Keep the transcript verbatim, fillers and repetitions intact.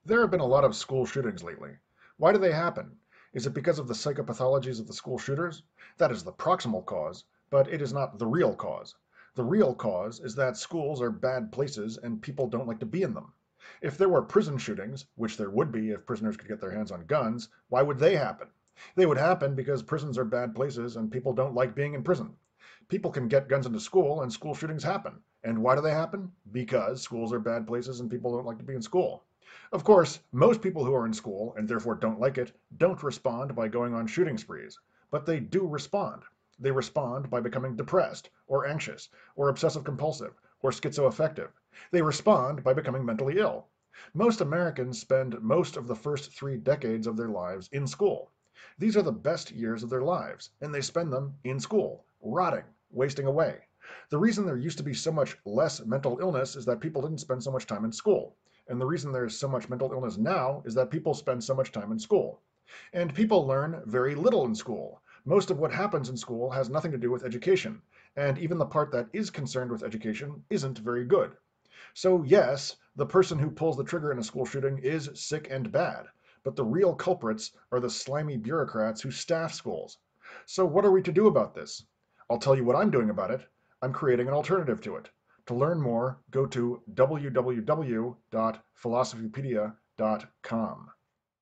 There have been a lot of school shootings lately. Why do they happen? Is it because of the psychopathologies of the school shooters? That is the proximal cause, but it is not the real cause. The real cause is that schools are bad places and people don't like to be in them. If there were prison shootings, which there would be if prisoners could get their hands on guns, why would they happen? They would happen because prisons are bad places and people don't like being in prison. People can get guns into school and school shootings happen. And why do they happen? Because schools are bad places and people don't like to be in school. Of course, most people who are in school, and therefore don't like it, don't respond by going on shooting sprees. But they do respond. They respond by becoming depressed, or anxious, or obsessive compulsive, or schizoaffective. They respond by becoming mentally ill. Most Americans spend most of the first three decades of their lives in school. These are the best years of their lives, and they spend them in school, rotting, wasting away. The reason there used to be so much less mental illness is that people didn't spend so much time in school. And the reason there's so much mental illness now is that people spend so much time in school. And people learn very little in school. Most of what happens in school has nothing to do with education, and even the part that is concerned with education isn't very good. So yes, the person who pulls the trigger in a school shooting is sick and bad, but the real culprits are the slimy bureaucrats who staff schools. So what are we to do about this? I'll tell you what I'm doing about it. I'm creating an alternative to it. To learn more, go to w w w dot philosophypedia dot com.